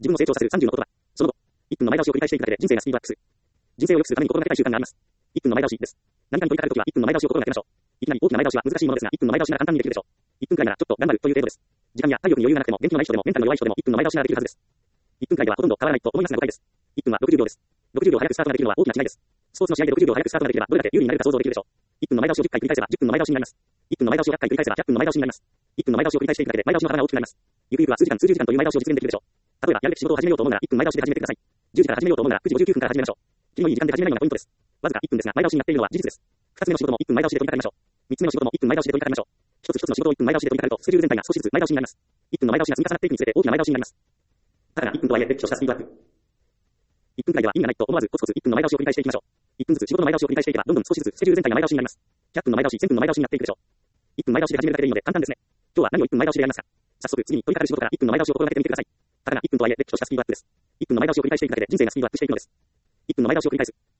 自分を成長させる30の言葉。その後、1分の前倒しを繰り返していくだけで人生がスピードアップする。人生を良くするために心がけたい習慣があります。1分の前倒しです。何かに取り掛かるときは1分の前倒しを心がけましょう。いきなり大きな前倒しは難しいものですが、1分の前倒しなら簡単にできるでしょう。1分くらいならちょっと頑張るという程度です。時間や体力に余裕がなくても、元気のない人でもメンタルの弱い人でも1分の前倒しならできるはずです。1分くらいではほとんど変わらないと思いますが誤解です。1分は60秒です。60秒早くスタートができるのは大きな違いです。スポーツの試合で60秒早くスタートができればどれだけ有利になるか想像できるでしょう。1分の前倒しを10回繰り返せば10分の前倒しになります。1分の前倒しを100回繰り返せば100分の前倒しになります。1分の前倒しを繰り返していくだけで前倒しの幅が大きくなります。ゆくゆくは数時間数十時間という前倒しを実現できるでしょう。例えばやるべき仕事を始めようと思うなら1分前倒しで始めてください。10時から始めようと思うなら9時59分から始めましょう。気のいい時間で始めないのがポイントです。わずか1分ですが前倒しになっているのは事実です。2つ目の仕事も1分前倒しで取り掛かりましょう。3つ目の仕事も1分前倒しで取り掛かりましょう。一つ一つの仕事を1分前倒しで取り掛かるとスケジュール全体が少しずつ前倒しになります。1分の前倒しが積み重なっていくにつれて大きな前倒しになります。だから1分とはいえれっきとしたスピードアップ。1分くらいでは意味がないと思わずコツコツ1分の前倒しを繰り返していきましょう。1分ずつ仕事の前倒しを繰り返していけばどんどん少しずつスケジュール全体が前倒しになります。100分の前倒し、1000分の前倒しになっていくでしょう。1分前倒しで始めるだけでいいので簡単ですね。今日は何を1分前倒しでやりますか。早速次に取り掛かる仕事から1分の前倒しを心がけてみてください。たかが1分とはいえれっきとしたスピードアップです。1分の前倒しを繰り返していくだけで人生がスピードアップしていくのです。1分の前倒しを繰り返す。